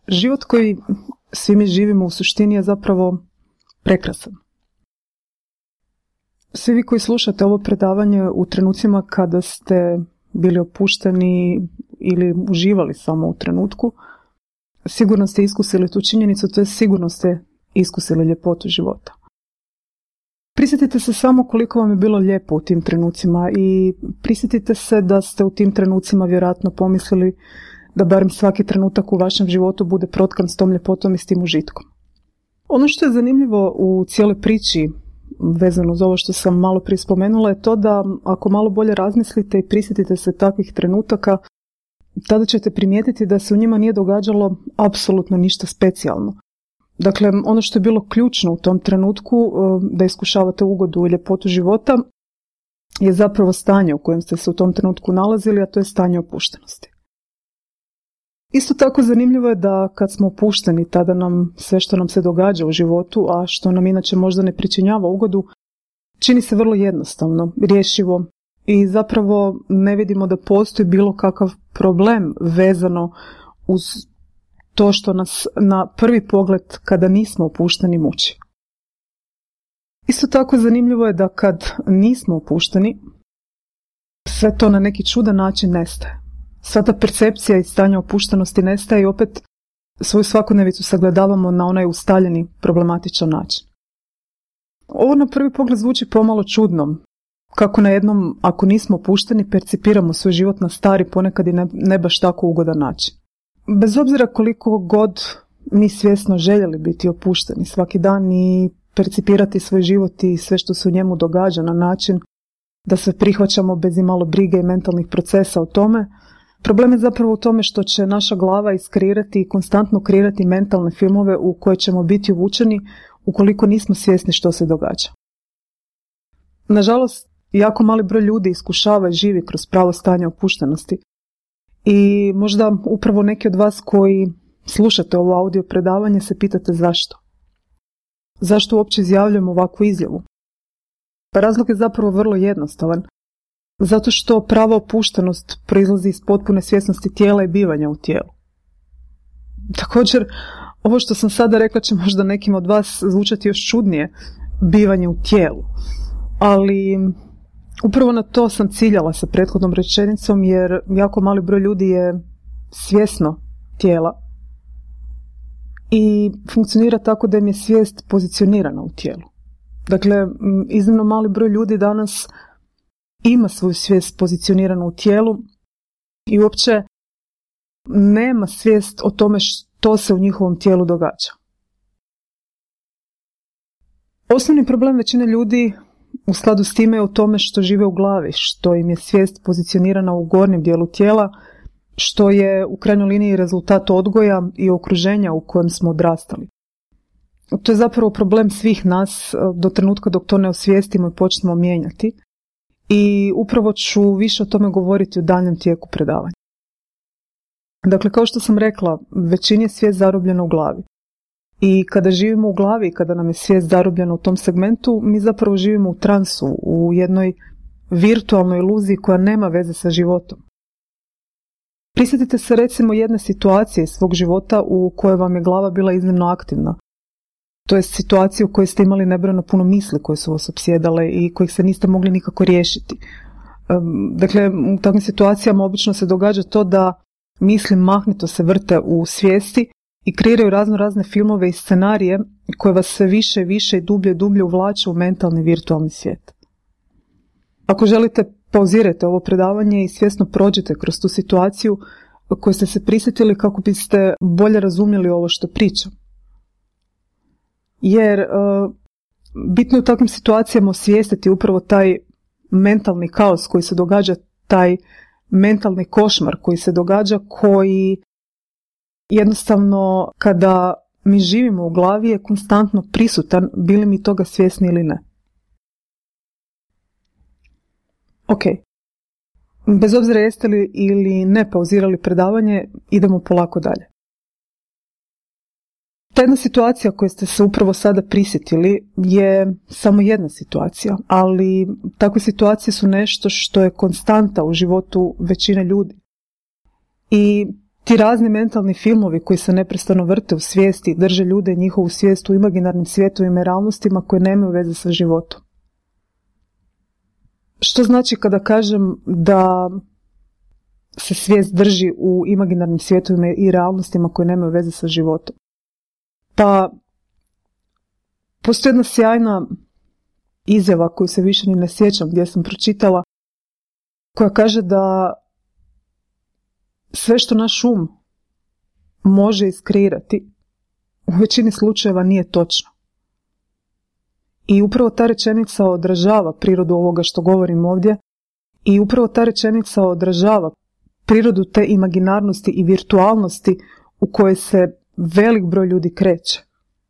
Život koji svi mi živimo u suštini je zapravo prekrasan. Svi vi koji slušate ovo predavanje u trenucima kada ste bili opušteni ili uživali samo u trenutku, sigurno ste iskusili tu činjenicu, to je sigurno ste iskusili ljepotu života. Prisjetite se samo koliko vam je bilo lijepo u tim trenucima i prisjetite se da ste u tim trenucima vjerojatno pomislili da barem svaki trenutak u vašem životu bude protkan s tom ljepotom i s tim užitkom. Ono što je zanimljivo u cijeloj priči vezano za ovo što sam malo prije spomenula je to da ako malo bolje razmislite i prisjetite se takvih trenutaka, tada ćete primijetiti da se u njima nije događalo apsolutno ništa specijalno. Dakle, ono što je bilo ključno u tom trenutku da iskušavate ugodu i ljepotu života je zapravo stanje u kojem ste se u tom trenutku nalazili, a to je stanje opuštenosti. Isto tako zanimljivo je da kad smo opušteni, tada nam sve što nam se događa u životu, a što nam inače možda ne pričinjava ugodu, čini se vrlo jednostavno, rješivo i zapravo ne vidimo da postoji bilo kakav problem vezano uz to što nas na prvi pogled kada nismo opušteni muči. Isto tako zanimljivo je da kad nismo opušteni, sve to na neki čudan način nestaje. Sva ta percepcija i stanje opuštenosti nestaje i opet svoju svakodnevicu sagledavamo na onaj ustaljeni problematičan način. Ovo na prvi pogled zvuči pomalo čudno. Kako na jednom, ako nismo opušteni, percipiramo svoj život na stari, ponekad i ne baš tako ugodan način. Bez obzira koliko god mi svjesno željeli biti opušteni svaki dan i percipirati svoj život i sve što se u njemu događa na način da se prihvaćamo bez imalo brige i mentalnih procesa o tome, problem je zapravo u tome što će naša glava iskreirati i konstantno kreirati mentalne filmove u koje ćemo biti uvučeni ukoliko nismo svjesni što se događa. Nažalost, jako mali broj ljudi iskušava i živi kroz pravo stanje opuštenosti. I možda upravo neki od vas koji slušate ovo audio predavanje se pitate zašto. Zašto uopće izjavljujemo ovakvu izjavu? Pa razlog je zapravo vrlo jednostavan. Zato što prava opuštenost proizlazi iz potpune svjesnosti tijela i bivanja u tijelu. Također, ovo što sam sada rekla će možda nekim od vas zvučati još čudnije, bivanje u tijelu. Ali upravo na to sam ciljala sa prethodnom rečenicom jer jako mali broj ljudi je svjesno tijela i funkcionira tako da im je svijest pozicionirana u tijelu. Dakle, iznimno mali broj ljudi danas ima svoju svijest pozicioniranu u tijelu i uopće nema svijest o tome što se u njihovom tijelu događa. Osnovni problem većine ljudi u skladu s time je u tome što žive u glavi, što im je svijest pozicionirana u gornjem dijelu tijela, što je u krajnjoj liniji rezultat odgoja i okruženja u kojem smo odrastali. To je zapravo problem svih nas do trenutka dok to ne osvijestimo i počnemo mijenjati. I upravo ću više o tome govoriti u daljnjem tijeku predavanja. Dakle, kao što sam rekla, većini je svijest zarobljena u glavi. I kada živimo u glavi i kada nam je svijest zarobljena u tom segmentu, mi zapravo živimo u transu, u jednoj virtualnoj iluziji koja nema veze sa životom. Prisjetite se recimo jedne situacije iz svog života u kojoj vam je glava bila iznimno aktivna. To je situacija u kojoj ste imali nebrojeno puno misli koje su vas opsjedale i kojih se niste mogli nikako riješiti. Dakle, u takvim situacijama obično se događa to da misli mahnito se vrte u svijesti i kreiraju razne filmove i scenarije koje vas sve više i više i dublje uvlače u mentalni virtualni svijet. Ako želite, pauzirajte ovo predavanje i svjesno prođite kroz tu situaciju koju ste se prisjetili kako biste bolje razumjeli ovo što pričam. Jer bitno je u takvim situacijama osvijestiti upravo taj mentalni kaos koji se događa, taj mentalni košmar koji se događa, koji jednostavno kada mi živimo u glavi je konstantno prisutan, bili mi toga svjesni ili ne. Ok, bez obzira jeste li ili ne pauzirali predavanje, idemo polako dalje. Ta jedna situacija koju ste se upravo sada prisjetili je samo jedna situacija, ali takve situacije su nešto što je konstanta u životu većine ljudi. I ti razni mentalni filmovi koji se neprestano vrte u svijesti, drže ljude i njihovu svijest u imaginarnim svijetovima i realnostima koje nemaju veze sa životom. Što znači kada kažem da se svijest drži u imaginarnim svijetovima i realnostima koje nemaju veze sa životom? Pa, postoji jedna sjajna izjava koju se više ni ne sjećam gdje sam pročitala, koja kaže da sve što naš može iskreirati u većini slučajeva nije točno. I upravo ta rečenica odražava prirodu ovoga što govorim ovdje i upravo ta rečenica odražava prirodu te imaginarnosti i virtualnosti u kojoj se velik broj ljudi kreće.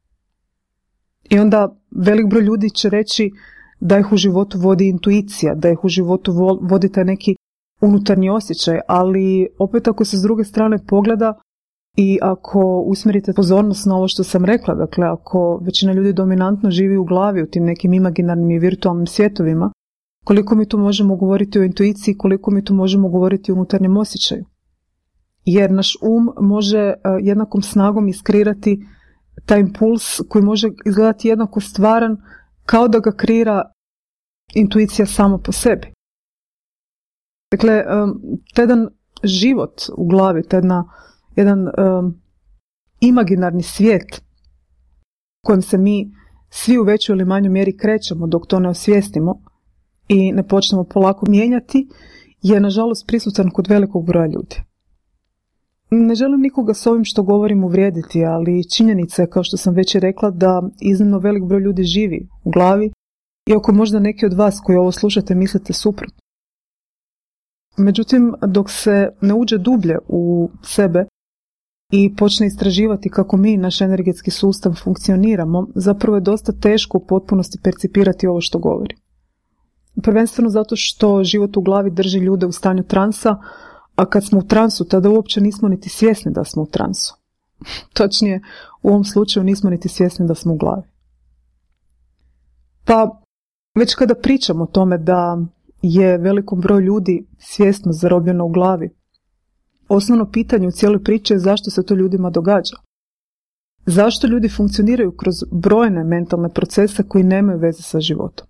I onda velik broj ljudi će reći da ih u životu vodi intuicija, da ih u životu vodi taj neki unutarnji osjećaj, ali opet ako se s druge strane pogleda i ako usmjerite pozornost na ovo što sam rekla, dakle ako većina ljudi dominantno živi u glavi u tim nekim imaginarnim i virtualnim svjetovima, koliko mi tu možemo govoriti o intuiciji, koliko mi tu možemo govoriti o unutarnjem osjećaju. Jer naš može jednakom snagom iskreirati taj impuls koji može izgledati jednako stvaran kao da ga kreira intuicija sama po sebi. Dakle, taj jedan život u glavi, taj jedan imaginarni svijet u kojem se mi svi u većoj ili manjoj mjeri krećemo dok to ne osvijestimo i ne počnemo polako mijenjati, je nažalost prisutan kod velikog broja ljudi. Ne želim nikoga s ovim što govorim uvrijediti, ali činjenica je, kao što sam već i rekla, da iznimno velik broj ljudi živi u glavi, iako možda neki od vas koji ovo slušate mislite suprotno. Međutim, dok se ne uđe dublje u sebe i počne istraživati kako mi, naš energetski sustav, funkcioniramo, zapravo je dosta teško u potpunosti percipirati ovo što govorim. Prvenstveno zato što život u glavi drži ljude u stanju transa, a kad smo u transu, tada uopće nismo niti svjesni da smo u transu. Točnije, u ovom slučaju nismo niti svjesni da smo u glavi. Pa, već kada pričamo o tome da je velikom broju ljudi svjesno zarobljeno u glavi, osnovno pitanje u cijeloj priči je zašto se to ljudima događa. Zašto ljudi funkcioniraju kroz brojne mentalne procese koji nemaju veze sa životom.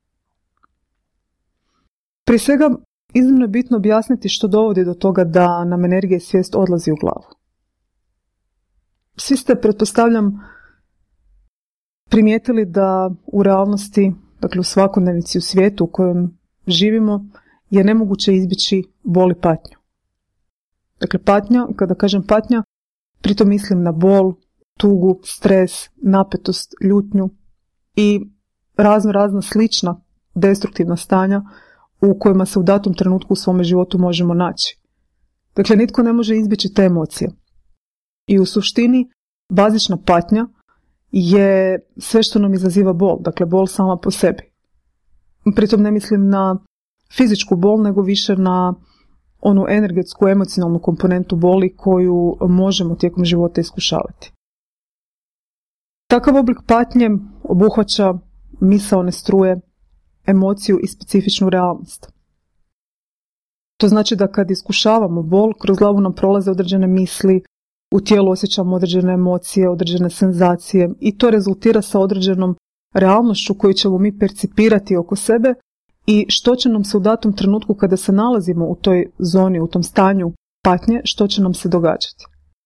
Prije svega, iznimno je bitno objasniti što dovodi do toga da nam energija i svijest odlazi u glavu. Svi ste, pretpostavljam, primijetili da u realnosti, dakle u svakodnevici u svijetu u kojem živimo, je nemoguće izbjeći bol i patnju. Dakle, patnja, kada kažem patnja, pritom mislim na bol, tugu, stres, napetost, ljutnju i razna slična destruktivna stanja u kojima se u datom trenutku u svome životu možemo naći. Dakle, nitko ne može izbjeći te emocije. I u suštini, bazična patnja je sve što nam izaziva bol, dakle bol sama po sebi. Pritom ne mislim na fizičku bol, nego više na onu energetsku, emocionalnu komponentu boli koju možemo tijekom života iskušavati. Takav oblik patnje obuhvaća misaone struje, emociju i specifičnu realnost. To znači da kad iskušavamo bol, kroz glavu nam prolaze određene misli, u tijelu osjećamo određene emocije, određene senzacije i to rezultira sa određenom realnošću koju ćemo mi percipirati oko sebe i što će nam se u datom trenutku kada se nalazimo u toj zoni, u tom stanju patnje, što će nam se događati.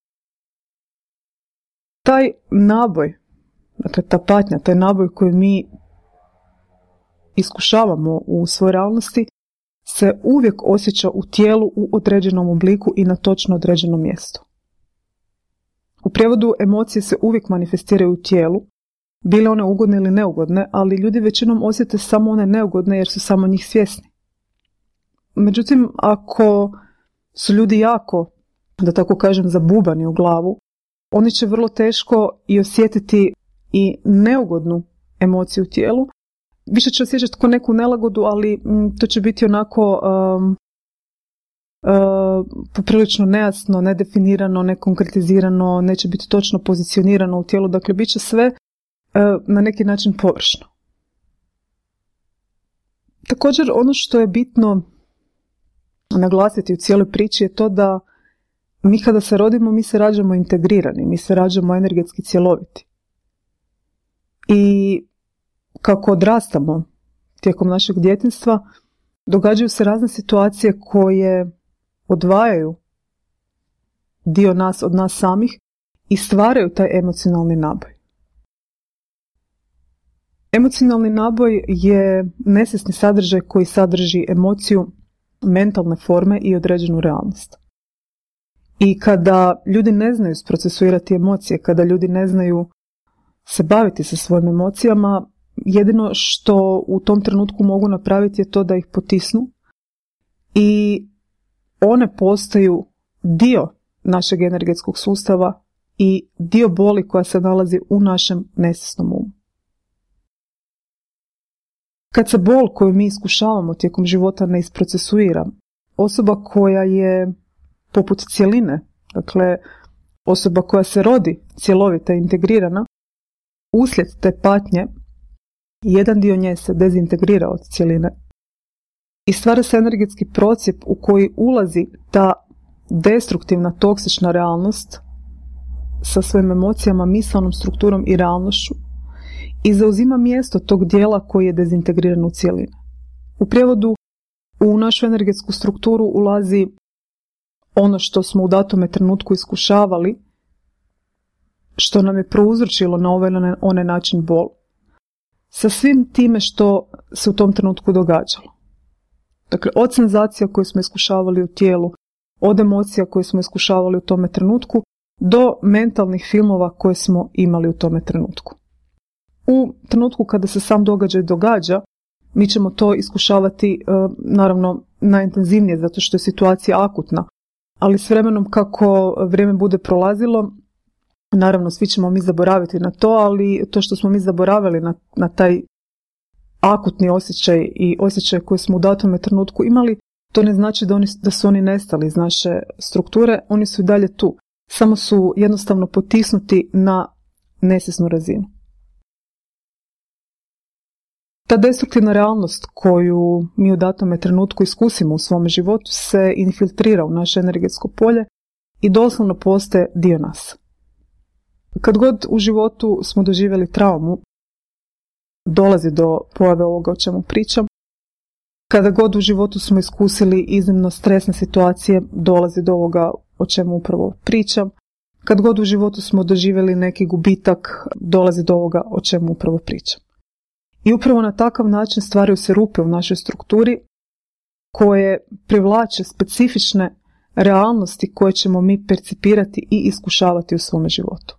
Taj naboj, dakle ta patnja, taj naboj koji mi iskušavamo u svojoj realnosti, se uvijek osjeća u tijelu u određenom obliku i na točno određenom mjestu. U prijevodu emocije se uvijek manifestiraju u tijelu, bile one ugodne ili neugodne, ali ljudi većinom osjete samo one neugodne jer su samo njih svjesni. Međutim, ako su ljudi jako, da tako kažem, zabubani u glavu, oni će vrlo teško i osjetiti i neugodnu emociju u tijelu. Više će osjećati kao neku nelagodu, ali to će biti onako poprilično nejasno, nedefinirano, nekonkretizirano, neće biti točno pozicionirano u tijelu, dakle bit će sve na neki način površno. Također, ono što je bitno naglasiti u cijeloj priči je to da mi kada se rodimo, mi se rađamo integrirani, mi se rađamo energetski cjeloviti. I kako odrastamo tijekom našeg djetinjstva, događaju se razne situacije koje odvajaju dio nas od nas samih i stvaraju taj emocionalni naboj. Emocionalni naboj je nesvjesni sadržaj koji sadrži emociju, mentalne forme i određenu realnost. I kada ljudi ne znaju procesuirati emocije, kada ljudi ne znaju se baviti sa svojim emocijama, jedino što u tom trenutku mogu napraviti je to da ih potisnu i one postaju dio našeg energetskog sustava i dio boli koja se nalazi u našem nesvjesnom umu. Kad se bol koju mi iskušavamo tijekom života ne isprocesuira, osoba koja je poput cjeline, dakle osoba koja se rodi cjelovita i integrirana, uslijed te patnje, jedan dio nje se dezintegrira od cjeline i stvara se energetski procjep u koji ulazi ta destruktivna, toksična realnost sa svojim emocijama, misalnom strukturom i realnošću i zauzima mjesto tog dijela koji je dezintegriran u cjelini. U prijevodu, u našu energetsku strukturu ulazi ono što smo u datome trenutku iskušavali, što nam je prouzročilo na ovaj na onaj način bol, sa svim time što se u tom trenutku događalo. Dakle, od senzacija koje smo iskušavali u tijelu, od emocija koje smo iskušavali u tome trenutku, do mentalnih filmova koje smo imali u tome trenutku. U trenutku kada se sam događaj događa, mi ćemo to iskušavati naravno najintenzivnije zato što je situacija akutna, ali s vremenom kako vrijeme bude prolazilo, naravno svi ćemo mi zaboraviti na to, ali to što smo mi zaboravili na taj akutni osjećaj i osjećaj koji smo u datome trenutku imali, to ne znači da su oni nestali iz naše strukture, oni su i dalje tu. Samo su jednostavno potisnuti na nesvjesnu razinu. Ta destruktivna realnost koju mi u datome trenutku iskusimo u svom životu se infiltrira u naše energetsko polje i doslovno postaje dio nas. Kad god u životu smo doživjeli traumu, dolazi do pojave ovoga o čemu pričam. Kada god u životu smo iskusili iznimno stresne situacije, dolazi do ovoga o čemu upravo pričam. Kad god u životu smo doživjeli neki gubitak, dolazi do ovoga o čemu upravo pričam. I upravo na takav način stvaraju se rupe u našoj strukturi koje privlače specifične realnosti koje ćemo mi percipirati i iskušavati u svome životu.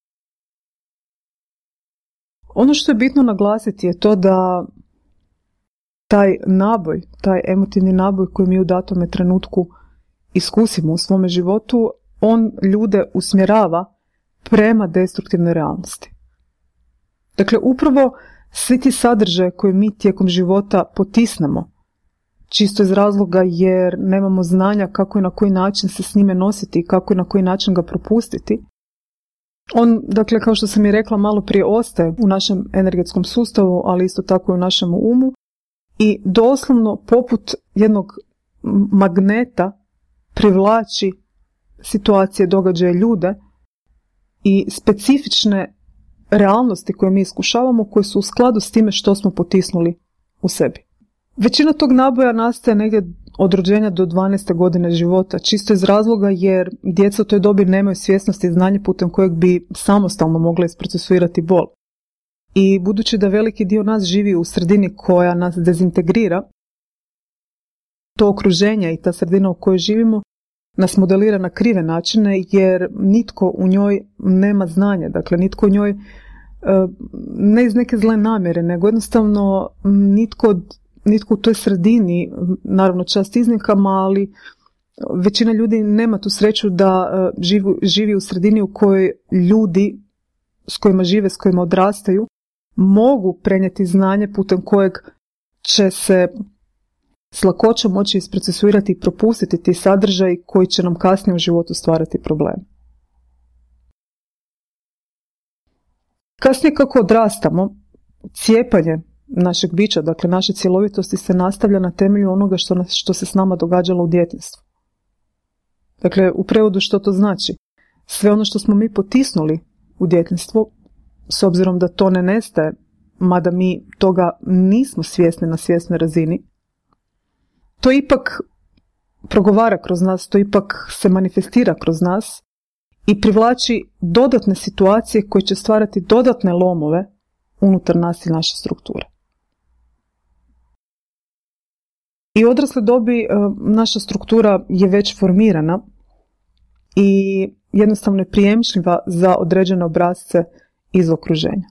Ono što je bitno naglasiti je to da taj naboj, taj emotivni naboj koji mi u datome trenutku iskusimo u svome životu, on ljude usmjerava prema destruktivnoj realnosti. Dakle, upravo svi ti sadržaje koje mi tijekom života potisnemo, čisto iz razloga jer nemamo znanja kako i na koji način se s njime nositi i kako i na koji način ga propustiti, on, dakle, kao što sam i rekla malo prije, ostaje u našem energetskom sustavu, ali isto tako i u našem umu i doslovno poput jednog magneta privlači situacije, događaje, ljude i specifične realnosti koje mi iskušavamo, koje su u skladu s time što smo potisnuli u sebi. Većina tog naboja nastaje negdje od rođenja do 12. godine života, čisto iz razloga jer djeca u toj dobi nemaju svjesnosti i znanje putem kojeg bi samostalno mogla isprocesuirati bol. I budući da veliki dio nas živi u sredini koja nas dezintegrira, to okruženje i ta sredina u kojoj živimo nas modelira na krive načine jer nitko u njoj nema znanja, dakle nitko u njoj, ne iz neke zle namjere, nego jednostavno nitko u toj sredini, naravno čast iznimkama, ali većina ljudi nema tu sreću da živi u sredini u kojoj ljudi s kojima žive, s kojima odrastaju, mogu prenijeti znanje putem kojeg će se s lakoćom moći isprocesuirati i propustiti ti sadržaj koji će nam kasnije u životu stvarati problem. Kasnije kako odrastamo, cijepanje našeg bića, dakle naše cjelovitosti se nastavlja na temelju onoga što se s nama događalo u djetinjstvu. Dakle, u prevodu što to znači? Sve ono što smo mi potisnuli u djetinjstvo, s obzirom da to ne nestaje, mada mi toga nismo svjesni na svjesnoj razini, to ipak progovara kroz nas, to ipak se manifestira kroz nas i privlači dodatne situacije koje će stvarati dodatne lomove unutar nas i naše strukture. I u odrasle dobi naša struktura je već formirana i jednostavno je prijemčljiva za određene obrasce iz okruženja.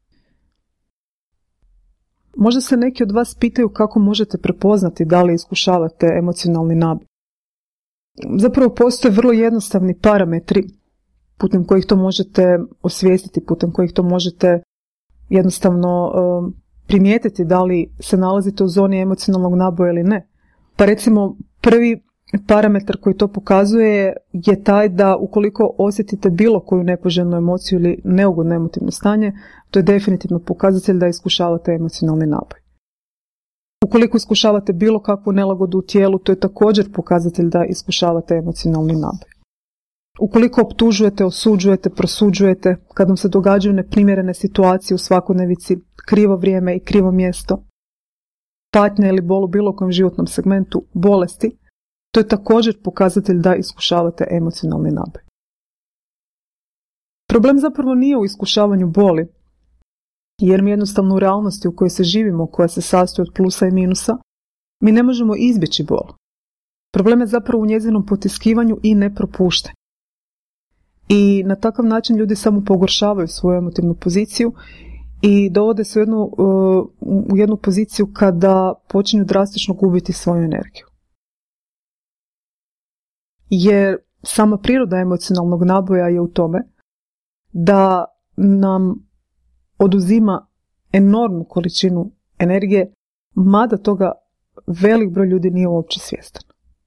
Možda se neki od vas pitaju kako možete prepoznati da li iskušavate emocionalni naboj. Zapravo postoje vrlo jednostavni parametri putem kojih to možete osvijestiti, putem kojih to možete jednostavno primijetiti da li se nalazite u zoni emocionalnog naboja ili ne. Pa recimo prvi parametar koji to pokazuje je taj da ukoliko osjetite bilo koju nepoželjnu emociju ili neugodno emotivno stanje, to je definitivno pokazatelj da iskušavate emocionalni naboj. Ukoliko iskušavate bilo kakvu nelagodu u tijelu, to je također pokazatelj da iskušavate emocionalni naboj. Ukoliko optužujete, osuđujete, prosuđujete, kad vam se događaju neprimjerene situacije u svakodnevici, krivo vrijeme i krivo mjesto, patnja ili bol u bilo kojem životnom segmentu, bolesti, to je također pokazatelj da iskušavate emocionalni naboj. Problem zapravo nije u iskušavanju boli, jer mi jednostavno u realnosti u kojoj se živimo, koja se sastoji od plusa i minusa, mi ne možemo izbjeći bol. Problem je zapravo u njezinom potiskivanju i nepropuštanju. I na takav način ljudi samo pogoršavaju svoju emotivnu poziciju i dovode se u jednu poziciju kada počinju drastično gubiti svoju energiju. Jer sama priroda emocionalnog naboja je u tome da nam oduzima enormnu količinu energije, mada toga velik broj ljudi nije uopće svjestan.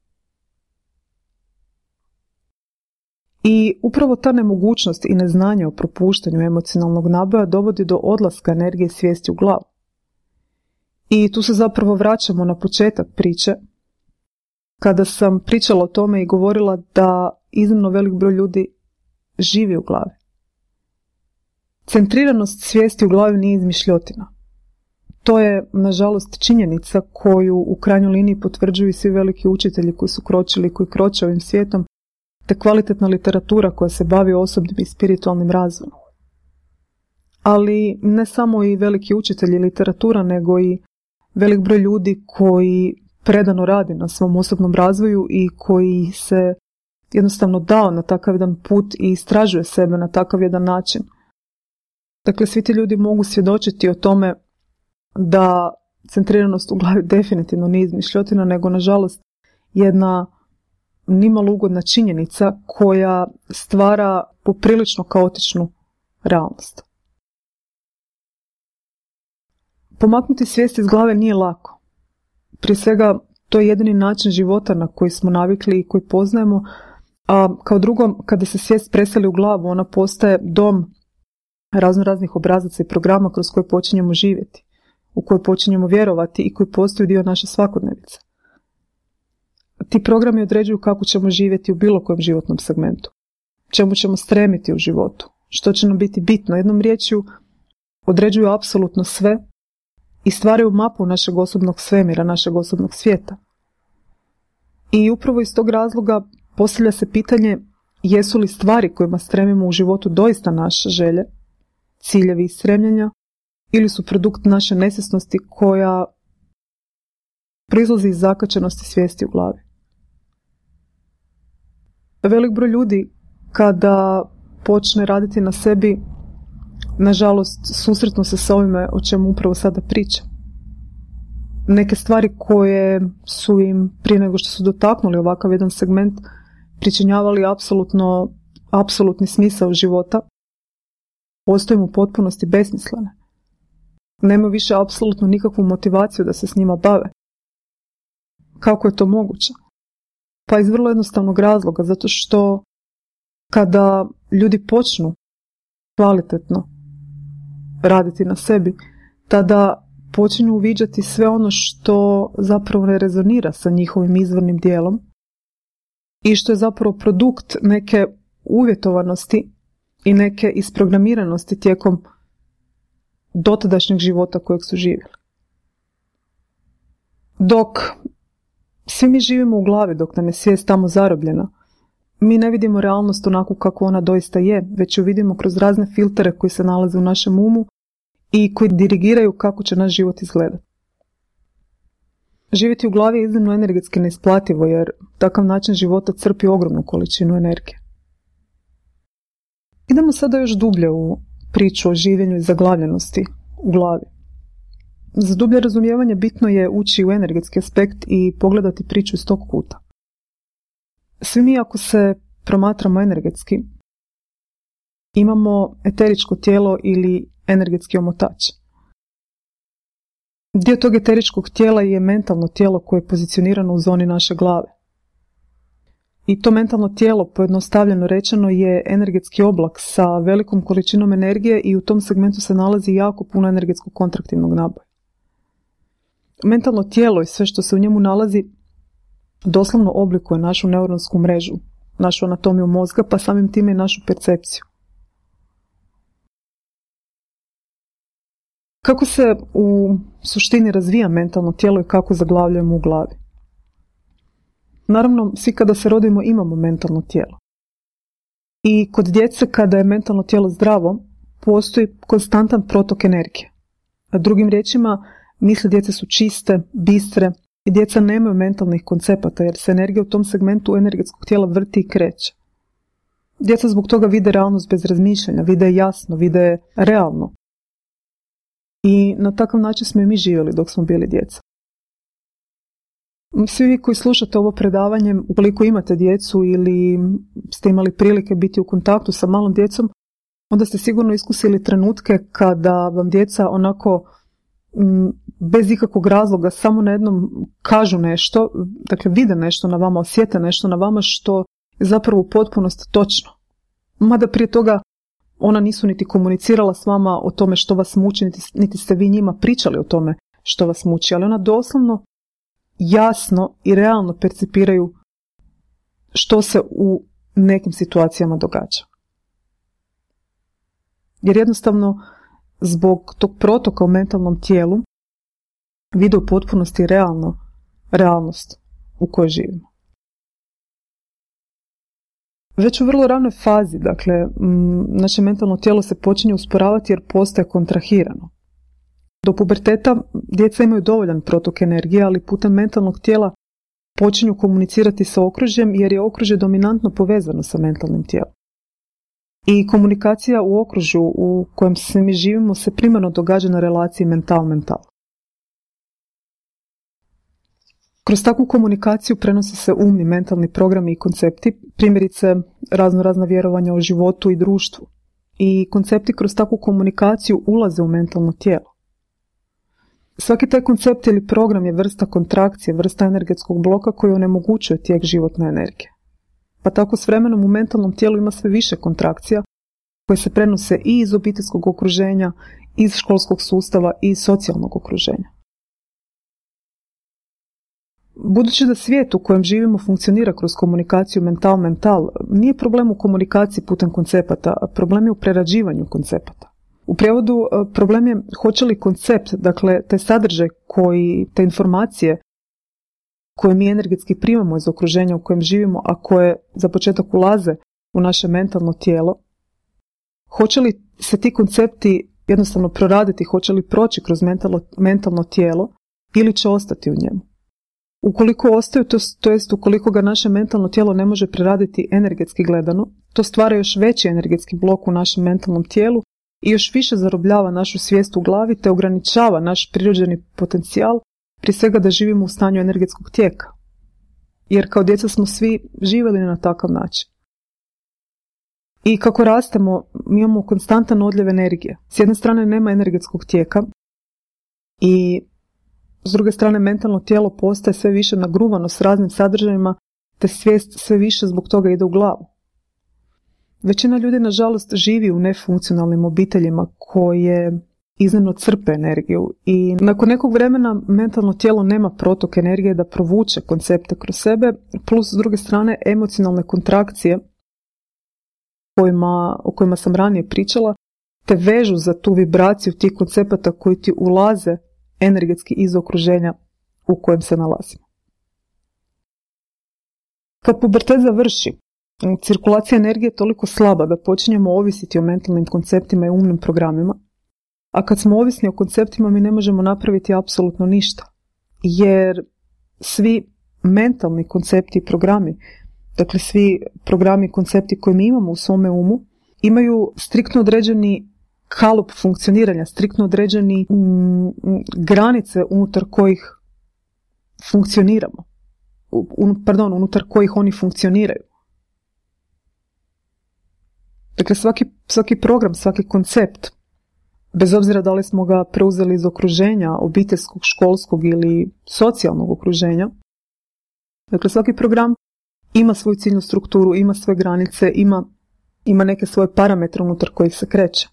I upravo ta nemogućnost i neznanje o propuštanju emocionalnog naboja dovodi do odlaska energije svijesti u glavu. I tu se zapravo vraćamo na početak priče, kada sam pričala o tome i govorila da iznimno velik broj ljudi živi u glavi. Centriranost svijesti u glavi nije izmišljotina. To je, nažalost, činjenica koju u krajnjoj liniji potvrđuju svi veliki učitelji koji su kročili i koji kroče ovim svijetom, te kvalitetna literatura koja se bavi osobnim i spiritualnim razvojem. Ali ne samo i veliki učitelji literatura, nego i velik broj ljudi koji predano radi na svom osobnom razvoju i koji se jednostavno dao na takav jedan put i istražuje sebe na takav jedan način. Dakle, svi ti ljudi mogu svjedočiti o tome da centriranost u glavi definitivno nije izmišljotina, nego nažalost jedna nimalo ugodna činjenica koja stvara poprilično kaotičnu realnost. Pomaknuti svijest iz glave nije lako. Prije svega, to je jedini način života na koji smo navikli i koji poznajemo, a kao drugo, kada se svijest preseli u glavu, ona postaje dom raznoraznih obrazaca i programa kroz koje počinjemo živjeti, u koje počinjemo vjerovati i koji postaju dio naše svakodnevice. Ti programi određuju kako ćemo živjeti u bilo kojem životnom segmentu, čemu ćemo stremiti u životu, što će nam biti bitno. Jednom riječju, određuju apsolutno sve i stvaraju mapu našeg osobnog svemira, našeg osobnog svijeta. I upravo iz tog razloga postavlja se pitanje jesu li stvari kojima stremimo u životu doista naše želje, ciljevi i stremljenja, ili su produkt naše nesvjesnosti koja proizlazi iz zakačenosti svijesti u glavi. Velik broj ljudi kada počne raditi na sebi, nažalost susretnu se sa ovime o čemu upravo sada pričam. Neke stvari koje su im prije nego što su dotaknuli ovakav jedan segment pričinjavali apsolutni smisao života, postaju mu u potpunosti besmislene. Nema više apsolutno nikakvu motivaciju da se s njima bave. Kako je to moguće? Pa iz vrlo jednostavnog razloga, zato što kada ljudi počnu kvalitetno raditi na sebi, tada počinju uviđati sve ono što zapravo ne rezonira sa njihovim izvornim dijelom i što je zapravo produkt neke uvjetovanosti i neke isprogramiranosti tijekom dotadašnjeg života kojeg su živjeli. Dok svi mi živimo u glavi, dok nam je svijest tamo zarobljena, mi ne vidimo realnost onako kako ona doista je, već ju vidimo kroz razne filtere koji se nalaze u našem umu i koji dirigiraju kako će naš život izgledati. Živjeti u glavi je iznimno energetski neisplativo, jer takav način života crpi ogromnu količinu energije. Idemo sada još dublje u priču o življenju i zaglavljenosti u glavi. Za dublje razumijevanje bitno je ući u energetski aspekt i pogledati priču iz tog kuta. Svi mi, ako se promatramo energetski, imamo eteričko tijelo ili energetski omotač. Dio tog eteričkog tijela je mentalno tijelo koje je pozicionirano u zoni naše glave. I to mentalno tijelo, pojednostavljeno rečeno, je energetski oblak sa velikom količinom energije i u tom segmentu se nalazi jako puno energetskog kontraktivnog naboja. Mentalno tijelo i sve što se u njemu nalazi doslovno oblikuje našu neuronsku mrežu, našu anatomiju mozga, pa samim time i našu percepciju. Kako se u suštini razvija mentalno tijelo i kako zaglavljujemo u glavi? Naravno, svi kada se rodimo imamo mentalno tijelo. I kod djece kada je mentalno tijelo zdravo, postoji konstantan protok energije. A drugim riječima, misli djece su čiste, bistre i djeca nemaju mentalnih koncepata jer se energija u tom segmentu energetskog tijela vrti i kreće. Djeca zbog toga vide realnost bez razmišljanja, vide jasno, vide realno. I na takav način smo i mi živjeli dok smo bili djeca. Svi vi koji slušate ovo predavanje, ukoliko imate djecu ili ste imali prilike biti u kontaktu sa malom djecom, onda ste sigurno iskusili trenutke kada vam djeca onako bez ikakvog razloga samo na jednom kažu nešto, dakle vide nešto na vama, osjete nešto na vama što je zapravo u potpunosti točno. Mada prije toga ona nisu niti komunicirala s vama o tome što vas muči, niti ste vi njima pričali o tome što vas muči, ali ona doslovno jasno i realno percipiraju što se u nekim situacijama događa. Jer jednostavno zbog tog protoka u mentalnom tijelu vide u potpunosti realnost u kojoj živimo. Već u vrlo ranoj fazi, dakle, naše mentalno tijelo se počinje usporavati jer postaje kontrahirano. Do puberteta djeca imaju dovoljan protok energije, ali putem mentalnog tijela počinju komunicirati sa okružjem jer je okružje dominantno povezano sa mentalnim tijelom. I komunikacija u okružju u kojem se mi živimo se primarno događa na relaciji mental-mental. Kroz takvu komunikaciju prenose se umni mentalni programi i koncepti, primjerice razna vjerovanja o životu i društvu. I koncepti kroz takvu komunikaciju ulaze u mentalno tijelo. Svaki taj koncept ili program je vrsta kontrakcije, vrsta energetskog bloka koji onemogućuje tijek životne energije. Pa tako s vremenom u mentalnom tijelu ima sve više kontrakcija koje se prenose i iz obiteljskog okruženja, iz školskog sustava i iz socijalnog okruženja. Budući da svijet u kojem živimo funkcionira kroz komunikaciju mental-mental, nije problem u komunikaciji putem koncepata, a problem je u prerađivanju koncepata. U prijevodu problem je hoće li koncept, dakle taj sadržaj te informacije koje mi energetski primamo iz okruženja u kojem živimo, a koje za početak ulaze u naše mentalno tijelo, hoće li se ti koncepti jednostavno proraditi, hoće li proći kroz mentalno tijelo ili će ostati u njemu. Ukoliko ostaju, to jest ukoliko ga naše mentalno tijelo ne može preraditi energetski gledano, to stvara još veći energetski blok u našem mentalnom tijelu i još više zarobljava našu svijest u glavi te ograničava naš prirođeni potencijal, prije svega da živimo u stanju energetskog tijeka. Jer kao djeca smo svi živjeli na takav način. I kako rastemo, mi imamo konstantan odljev energije. S jedne strane nema energetskog tijeka i s druge strane mentalno tijelo postaje sve više nagruvano s raznim sadržajima, te svijest sve više zbog toga ide u glavu. Većina ljudi, nažalost, živi u nefunkcionalnim obiteljima koje iznimno crpe energiju i nakon nekog vremena mentalno tijelo nema protok energije da provuče koncepte kroz sebe, plus s druge strane emocionalne kontrakcije o kojima sam ranije pričala, te vežu za tu vibraciju tih koncepata koji ti ulaze energetski iz okruženja u kojem se nalazimo. Kad pubertet završi, cirkulacija energije je toliko slaba da počinjemo ovisiti o mentalnim konceptima i umnim programima, a kad smo ovisni o konceptima mi ne možemo napraviti apsolutno ništa, jer svi mentalni koncepti i programi, dakle svi programi i koncepti koje mi imamo u svome umu, imaju striktno određeni kalup funkcioniranja, striktno određeni granice unutar kojih funkcioniramo, unutar kojih oni funkcioniraju. Dakle, svaki program, svaki koncept, bez obzira da li smo ga preuzeli iz okruženja, obiteljskog, školskog ili socijalnog okruženja, dakle, svaki program ima svoju ciljnu strukturu, ima svoje granice, ima neke svoje parametre unutar kojih se kreće.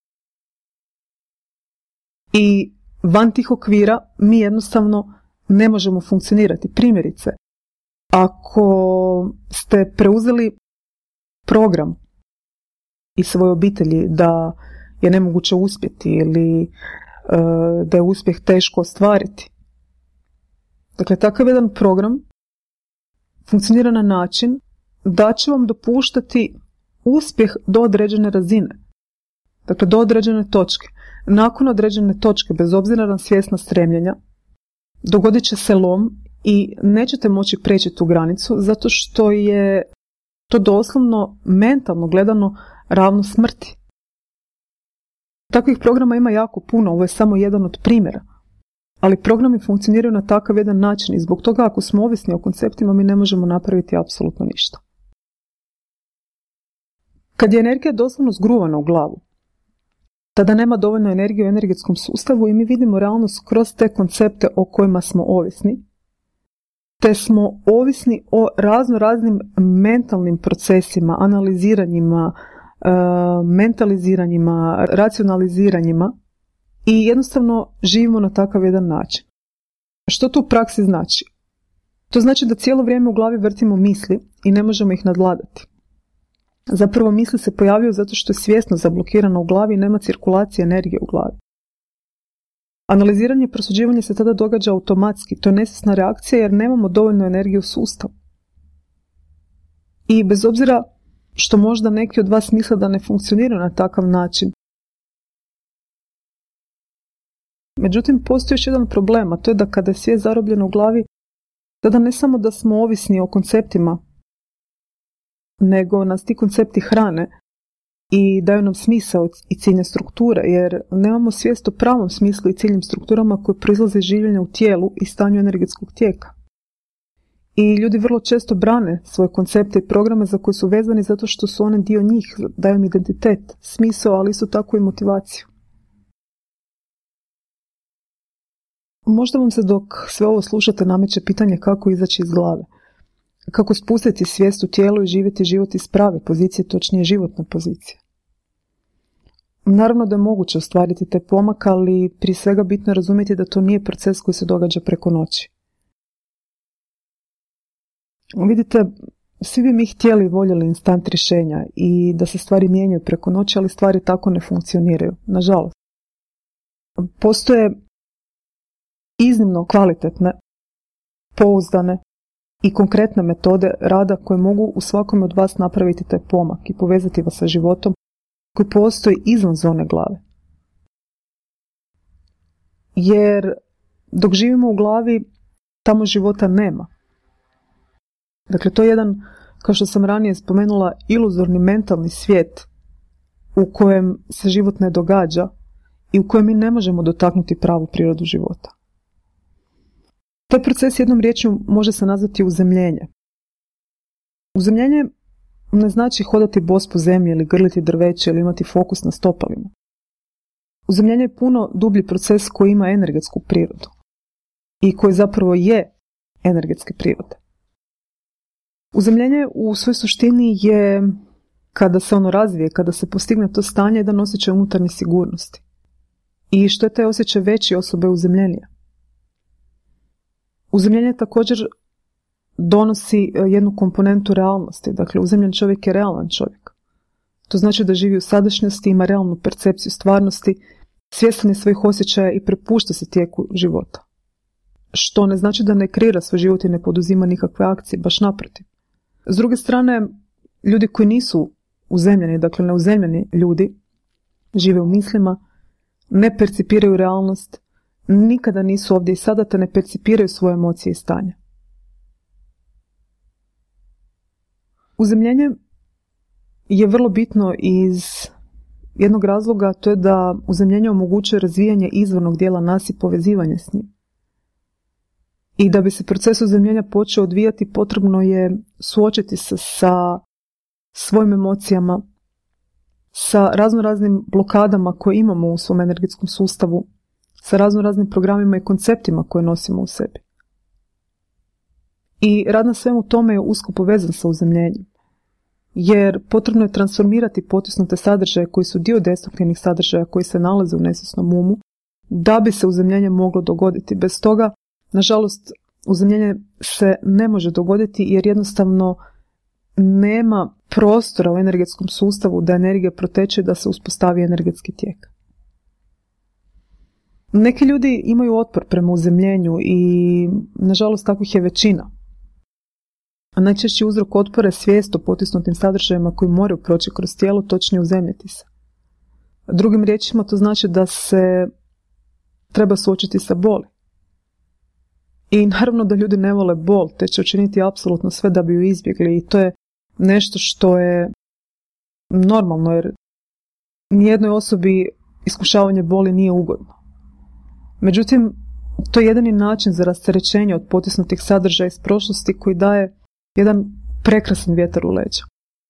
I van tih okvira mi jednostavno ne možemo funkcionirati. Primjerice, ako ste preuzeli program iz svoje obitelji da je nemoguće uspjeti ili da je uspjeh teško ostvariti. Dakle, takav jedan program funkcionira na način da će vam dopuštati uspjeh do određene razine. Dakle, do određene točke. Nakon određene točke, bez obzira na svjesna stremljenja, dogodit će se lom i nećete moći preći tu granicu zato što je to doslovno mentalno gledano ravno smrti. Takvih programa ima jako puno, ovo je samo jedan od primjera. Ali programi funkcioniraju na takav jedan način i zbog toga ako smo ovisni o konceptima mi ne možemo napraviti apsolutno ništa. Kad je energija doslovno zgruvana u glavu, tada nema dovoljno energije u energetskom sustavu i mi vidimo realnost kroz te koncepte o kojima smo ovisni, te smo ovisni o raznim mentalnim procesima, analiziranjima, mentaliziranjima, racionaliziranjima i jednostavno živimo na takav jedan način. Što to u praksi znači? To znači da cijelo vrijeme u glavi vrtimo misli i ne možemo ih nadvladati. Zapravo misli se pojavljaju zato što je svjesno zablokirano u glavi i nema cirkulacije energije u glavi. Analiziranje i prosuđivanje se tada događa automatski, to je nesvjesna reakcija jer nemamo dovoljno energije u sustavu. I bez obzira što možda neki od vas misle da ne funkcionira na takav način, međutim postoji još jedan problem, a to je da kada je svijest zarobljena u glavi, tada ne samo da smo ovisni o konceptima, nego nas ti koncepti hrane i daju nam smisao i ciljne strukture, jer nemamo svijest o pravom smislu i ciljnim strukturama koje proizlaze iz življenja u tijelu i stanju energetskog tijeka. I ljudi vrlo često brane svoje koncepte i programe za koje su vezani zato što su one dio njih, daju im identitet, smisao, ali isto tako i motivaciju. Možda vam se dok sve ovo slušate nameće pitanje kako izaći iz glave. Kako spustiti svijest u tijelu i živjeti život iz prave pozicije, točnije životne pozicije. Naravno da je moguće ostvariti taj pomak, ali prije svega bitno je razumjeti da to nije proces koji se događa preko noći. Vidite, svi bi mi htjeli i voljeli instant rješenja i da se stvari mijenjaju preko noći, ali stvari tako ne funkcioniraju, nažalost. Postoje iznimno kvalitetne, pouzdane i konkretne metode rada koje mogu u svakome od vas napraviti taj pomak i povezati vas sa životom koji postoji izvan zone glave. Jer dok živimo u glavi, tamo života nema. Dakle, to je jedan, kao što sam ranije spomenula, iluzorni mentalni svijet u kojem se život ne događa i u kojem mi ne možemo dotaknuti pravu prirodu života. Taj proces jednom riječju može se nazvati uzemljenje. Uzemljenje ne znači hodati bos po zemlji ili grliti drveće ili imati fokus na stopalima. Uzemljenje je puno dublji proces koji ima energetsku prirodu i koji zapravo je energetske prirode. Uzemljenje u svojoj suštini je, kada se ono razvije, kada se postigne to stanje, jedan osjećaj unutarnje sigurnosti. i što je taj osjećaj veći, osoba je uzemljenija. Uzemljenje također donosi jednu komponentu realnosti. Dakle, uzemljen čovjek je realan čovjek. To znači da živi u sadašnjosti, ima realnu percepciju stvarnosti, svjestan je svojih osjećaja i prepušta se tijeku života. Što ne znači da ne kreira svoj život i ne poduzima nikakve akcije, baš naprotiv. S druge strane, ljudi koji nisu uzemljeni, dakle neuzemljeni ljudi, žive u mislima, ne percipiraju realnost, nikada nisu ovdje i sada, te ne percipiraju svoje emocije i stanje. Uzemljenje je vrlo bitno iz jednog razloga, to je da uzemljenje omogućuje razvijanje izvornog dijela nas i povezivanje s njim. I da bi se proces uzemljenja počeo odvijati, potrebno je suočiti se sa svojim emocijama, sa raznoraznim blokadama koje imamo u svom energetskom sustavu, sa raznoraznim programima i konceptima koje nosimo u sebi. I rad na svemu tome je usko povezan sa uzemljenjem, jer potrebno je transformirati potisnute sadržaje koji su dio destruktivnih sadržaja koji se nalaze u nesvjesnom umu, da bi se uzemljenje moglo dogoditi. Bez toga, nažalost, uzemljenje se ne može dogoditi jer jednostavno nema prostora u energetskom sustavu da energija proteče, da se uspostavi energetski tijek. Neki ljudi imaju otpor prema uzemljenju i nažalost takvih je većina. A najčešći uzrok otpora je svijest o potisnutim sadržajima koji moraju proći kroz tijelo, točnije uzemljiti se. Drugim riječima to znači da se treba suočiti sa boli. I naravno da ljudi ne vole bol, te će učiniti apsolutno sve da bi ju izbjegli i to je nešto što je normalno, jer nijednoj osobi iskušavanje boli nije ugodno. Međutim, to je jedini način za rasterećenje od potisnutih sadržaja iz prošlosti koji daje jedan prekrasan vjetar u leđa.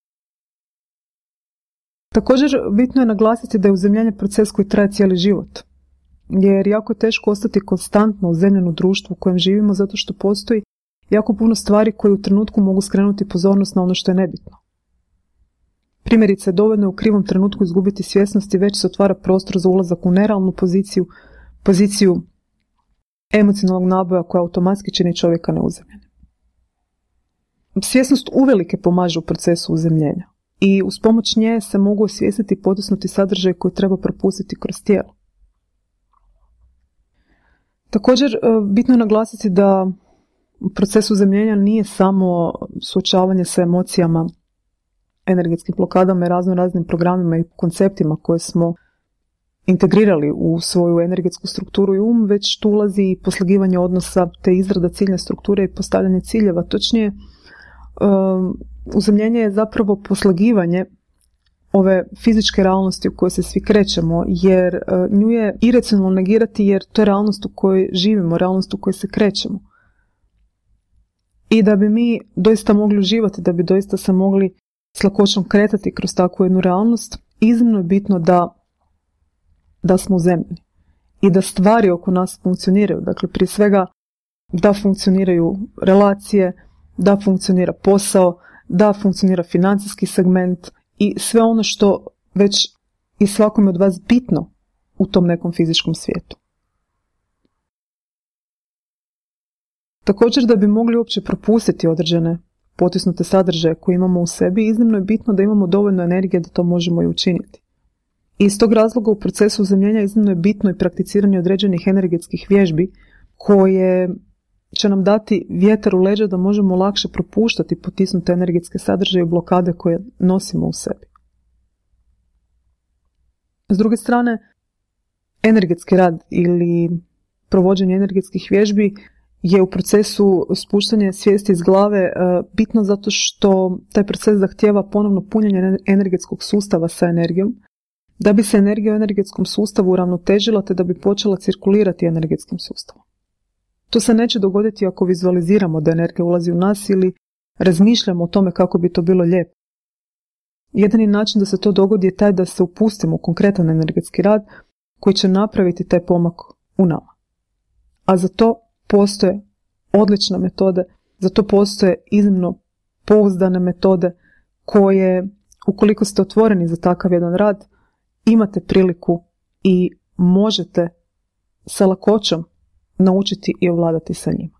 Također, bitno je naglasiti da je uzemljenje proces koji traje cijeli život, jer jako je teško ostati konstantno uzemljen u društvu u kojem živimo zato što postoji jako puno stvari koje u trenutku mogu skrenuti pozornost na ono što je nebitno. Primjerice, dovoljno je u krivom trenutku izgubiti svjesnost i već se otvara prostor za ulazak u nerealnu poziciju emocionalnog naboja koja automatski čini čovjeka neuzemljenim. Svjesnost uvelike pomaže u procesu uzemljenja i uz pomoć nje se mogu osvijestiti potisnuti sadržaj koji treba propustiti kroz tijelo. Također, bitno je naglasiti da proces uzemljenja nije samo suočavanje sa emocijama, energetskim blokadama i raznim programima i konceptima koje smo integrirali u svoju energetsku strukturu i već tu ulazi i poslagivanje odnosa te izrada ciljne strukture i postavljanje ciljeva. Točnije, uzemljenje je zapravo poslagivanje ove fizičke realnosti u kojoj se svi krećemo, jer nju je iracionalno negirati jer to je realnost u kojoj živimo, realnost u kojoj se krećemo. I da bi mi doista mogli uživati, da bi doista se mogli s lakoćom kretati kroz takvu jednu realnost, iznimno je bitno da smo uzemljeni i da stvari oko nas funkcioniraju. Dakle, prije svega da funkcioniraju relacije, da funkcionira posao, da funkcionira financijski segment i sve ono što već je svakome od vas bitno u tom nekom fizičkom svijetu. Također, da bi mogli uopće propustiti određene potisnute sadržaje koje imamo u sebi, iznimno je bitno da imamo dovoljno energije da to možemo i učiniti. I iz tog razloga u procesu uzemljenja iznimno je bitno i prakticiranje određenih energetskih vježbi koje će nam dati vjetar u leđa da možemo lakše propuštati potisnute energetske sadržaje i blokade koje nosimo u sebi. S druge strane, energetski rad ili provođenje energetskih vježbi je u procesu spuštanja svijesti iz glave bitno zato što taj proces zahtijeva ponovno punjenje energetskog sustava sa energijom, da bi se energija u energetskom sustavu uravnotežila te da bi počela cirkulirati energetskim sustavom. To se neće dogoditi ako vizualiziramo da energija ulazi u nas ili razmišljamo o tome kako bi to bilo lijepo. Jedini način da se to dogodi je taj da se upustimo u konkretan energetski rad koji će napraviti taj pomak u nama. A za to postoje odlične metode, za to postoje iznimno pouzdane metode koje, ukoliko ste otvoreni za takav jedan rad, imate priliku i možete sa lakoćom naučiti i ovladati sa njima.